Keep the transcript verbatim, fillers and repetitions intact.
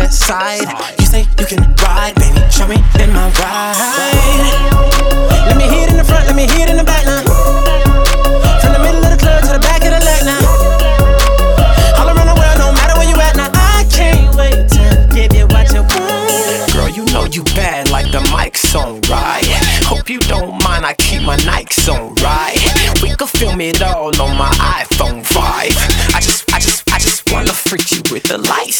that side. You say you can ride, baby, show me in my ride. Let me hit in the front, let me hit in the back now. From the middle of the club to the back of the leg now. All around the world, no matter where you at now. I can't wait to give you what you want. Girl, you know you bad like the mic's on, right? Hope you don't mind, I keep my Nikes on, right? We could film it all on my iPhone five. I just, I just, I just wanna freak you with the lights.